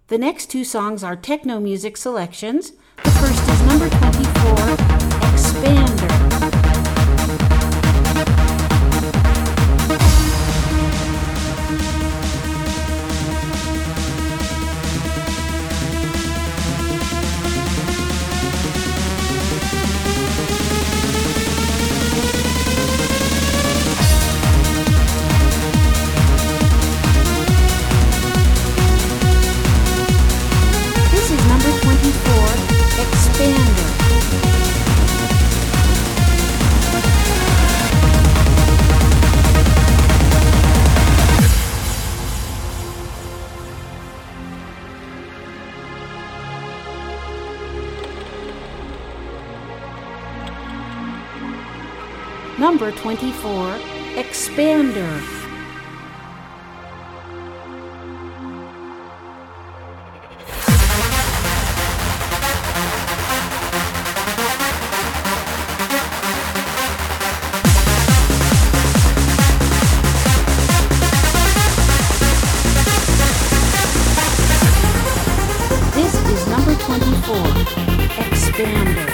The next two songs are techno music selections. The first is number 24, Expander. Number 24, Expander. This is number 24, Expander.